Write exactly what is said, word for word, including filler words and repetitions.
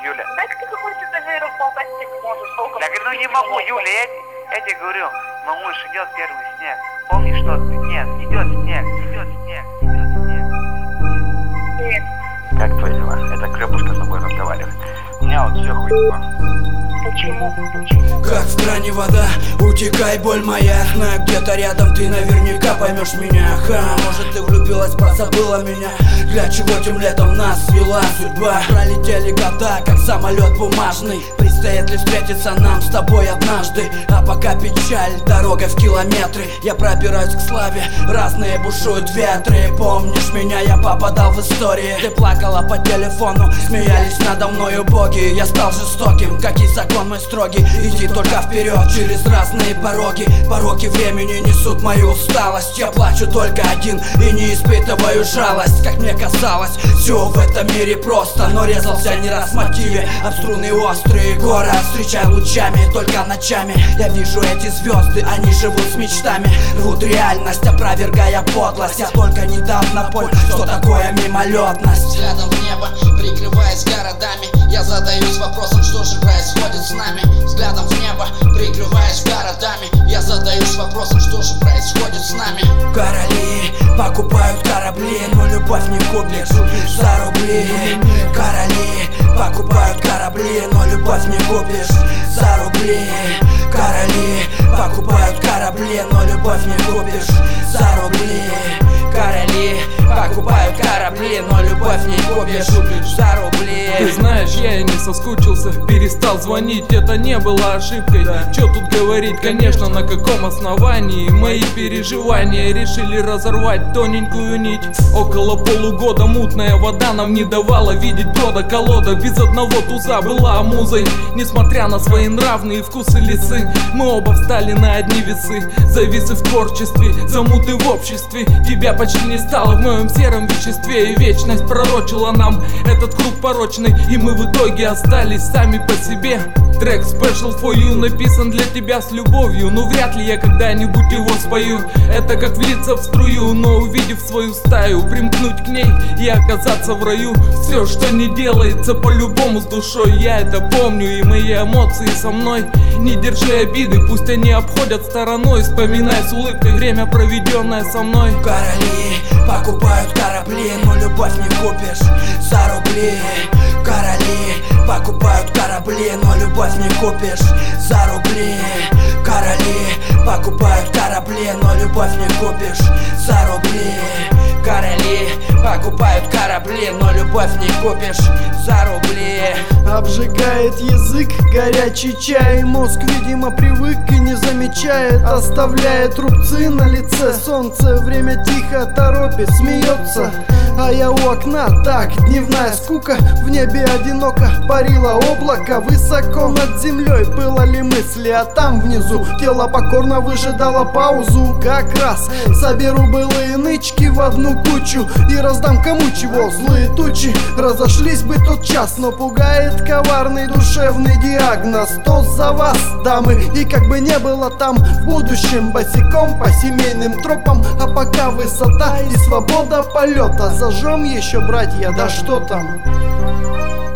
Юля. Так ты какой-то даже разболтать можешь. Я говорю, ну не могу, Юля, я, я тебе говорю, малыш, идет первый снег. Помнишь, что? Нет, идет снег, идет снег, идет снег. Привет. Как твои дела? Это Клёпушка с тобой разговаривает. У меня вот все хуево. Почему? Почему? Как в кране вода, утекай, боль моя. Знаю, где-то рядом ты наверняка поймешь меня. Ха, может ты влюбилась, позабыла меня. Для чего тем летом нас свела судьба? Пролетели года, как самолет бумажный. Предстоит ли встретиться нам с тобой однажды? А пока печаль, дорога в километры. Я пробираюсь к славе, разные бушуют ветры. Помнишь меня, я попадал в истории. Ты плакала по телефону, смеялись надо мною боги. Я стал жестоким, как и закон мой строгий. Иди только вперед, через разные пороги. Пороки времени несут мою усталость. Я плачу только один и не испытываю жалость. Как мне казалось, все в этом мире просто. Но резался не раз в мотиве, об струны острые. Город встречай лучами, только ночами. Я вижу эти звезды, они живут с мечтами. Рвут реальность, опровергая подлость. Я только недавно понял, что такое мимолетность. Взглядом в небо, прикрываясь городами, я задаюсь вопросом, что же происходит с нами. Взглядом в небо, прикрываясь городами, я задаюсь вопросом, что же происходит с нами. Короли покупают корабли, но любовь не купишь за рубли. Короли покупают корабли, но любовь не купишь за рубли. Короли покупают корабли, но любовь не купишь за рубли. Короли покупают корабли, но любовь не купишь за рубли. Ты знаешь, я и не соскучился, перестал звонить, это не было ошибкой. Да. Чё тут говорить, конечно, на каком основании? Мои переживания решили разорвать тоненькую нить. Около полугода мутная вода нам не давала видеть брода. Колода без одного туза была музой. Несмотря на свои нравные вкусы лисы, мы оба встали на одни весы. Зависы в творчестве, замуты в обществе. Тебя почти не стало в моем сером веществе. И вечность пророчила нам этот круг порочный, и мы в итоге остались сами по себе. Трек Special for You написан для тебя с любовью, но вряд ли я когда-нибудь его спою. Это как влиться в струю, но увидев свою стаю, примкнуть к ней и оказаться в раю. Все, что не делается, по-любому с душой. Я это помню, и мои эмоции со мной. Не держи обиды, пусть они обходят стороной. Вспоминай с улыбкой время, проведенное со мной. Короли покупают корабли, но любовь не купишь за рубли. Короли покупают корабли, но любовь не купишь за рубли. Короли покупают корабли, но любовь не купишь за рубли. Короли покупают корабли, но любовь не купишь за рубли. Обжигает язык горячий чай, мозг, видимо, привык и не замечает. Оставляет рубцы на лице, солнце, время тихо торопит, смеется. А я у окна, так, дневная скука. В небе одиноко парило облако. Высоко над землей пылали мысли, а там внизу тело покорно выжидало паузу. Как раз соберу былые нычки в одну кучу и раздам кому чего. Злые тучи разошлись бы тот час, но пугает коварный душевный диагноз. Тост за вас, дамы, и как бы не было там в будущем, босиком по семейным тропам. А пока высота и свобода полета. Зажжем еще, братья, да что там.